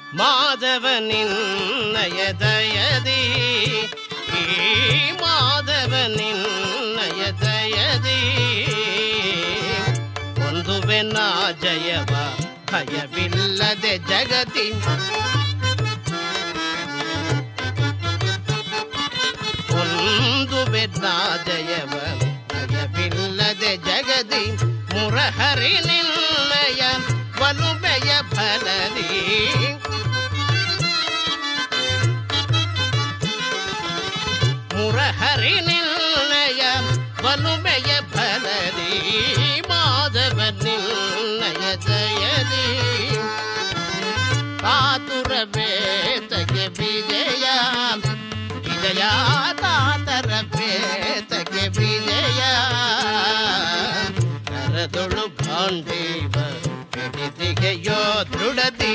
ಮಾಧವನಿನ್ನಯ ದಯದಿ ಮಾಧವನಿನ್ನಯ ದಯದಿ ಒಂದುವೆ ನಾ ಜಯವ ಭಯವಿಲ್ಲದೆ ಜಗತಿ ಒಂದುವೆ ನಾ ಜಯವ ಭಯವಿಲ್ಲದೆ ಜಗದಿ ಮುರಹರಿ ನಿನ್ನಯ ಒಲುಮೆಯ ಫಲದಿ ಮುರಹರಿ ನಿನ್ನಯ ಒಲುಮೆಯ ಫಲದಿ ಮಾಧವ ನಿನ್ನಯ ದಯದಿ ಕಾತುರವೇ ತಗೆ ವಿಜಯ ವಿಜಯ ಕಾತರವೇ ತಗೆ ವಿಜಯ ಕರದೊಳು ಭಾಂಡೇವ ಹಿಡಿದಿಗೆಯೋ ದೃಢತಿ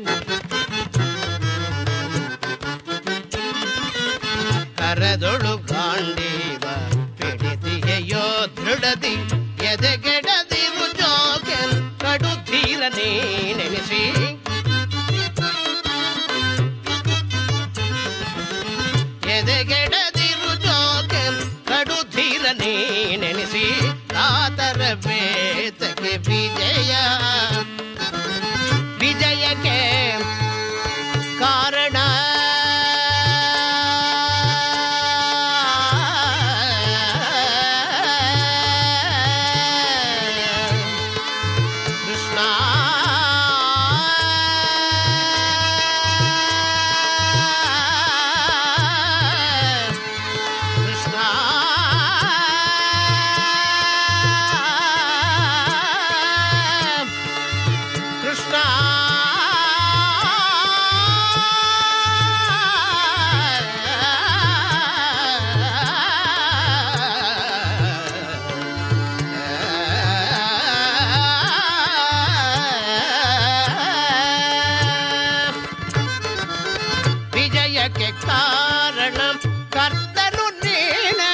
ಕರದೊಳು ಗಾಂಡೀವ ಹಿಡಿದಿಗೆಯೋ ದೃಢತಿ ಎದೆಗೆಡದಿರು ಜೋಗನ್ ಕಡು ಧೀರ ನೆನೆಸಿ ಎದೆಗೆಡದಿರು ಜೋಗನ್ ಕಡು ಧೀರ ನೆನೆಸಿ ಕಾತರ ಬೇತಕ್ಕೆ ವಿಜಯ ವಿಜಯಕ್ಕೆ ಕಾರಣ ಕಾರಣ ಕರ್ತನು ನೀನೆ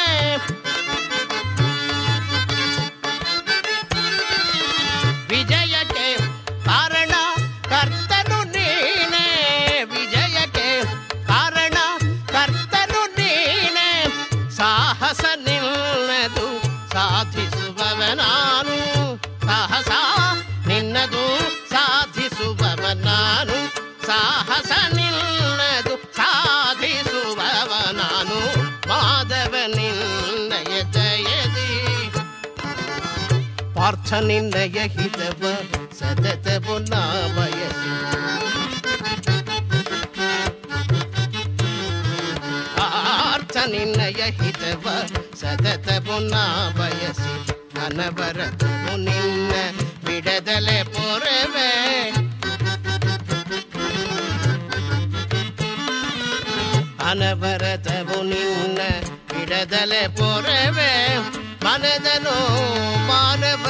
ವಿಜಯಕ್ಕೆ ಕಾರಣ ಕರ್ತನು ನೀನೆ ವಿಜಯಕ್ಕೆ ಕಾರಣ ಕರ್ತನು ನೀನೆ ಸಾಹಸ ನಿನ್ನದು ಸಾಧಿಸುವವ ನಾನು ಸಾಹಸ ನಿನ್ನದು ಸಾಧಿಸುವವ ನಾನು ಸಾಹಸ ನಿನ್ನದು ಸಾಧಿಸುವವ ನಾನು ಮಾಧವ ನಿನ್ನಯ ಜಯದಿ ಪಾರ್ಥ ನಿನ್ನಯ ಹಿತವ ಸತತವು ನಾ ಬಯಸಿ ಪಾರ್ಥ ನಿನ್ನಯ ಹಿತವ ಸತತವು ನಾ ಬಯಸಿ ಅನವರತವು ನಿನ್ನ ಬಿಡದಲೆ ಪೊರವೆ ಅನವರತವು ನಿನ್ನ ಬಿಡದಲೆ ಪೊರವೆ ಮನದನು ಮಾನವ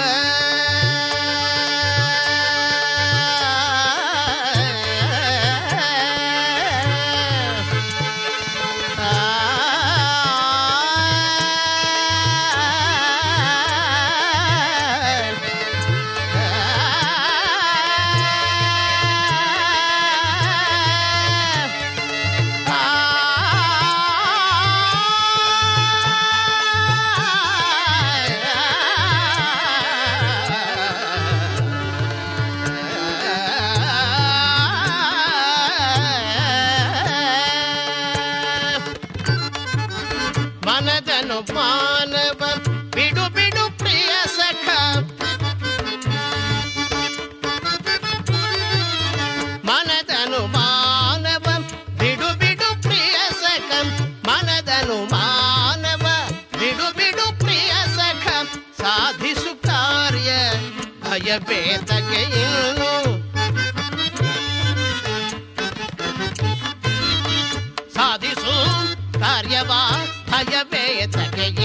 ಮನದನು ಮಾನವ ಬಿಡು ಬಿಡು ಪ್ರಿಯ ಸಖ ಮನದನು ಮಾನವ ಬಿಡು ಬಿಡು ಪ್ರಿಯ ಸಖ ಮನದನು ಮಾನವ ಬಿಡು ಬಿಡು ಪ್ರಿಯ ಸಖ ಸಾಧಿಸು ಕಾರ್ಯ ಭಯಬೇತಕ್ಕೆ ಇನ್ನು ಸಾಧಿಸು ಕಾರ್ಯವಾ ಭಯಬೇತಕ್ಕೆ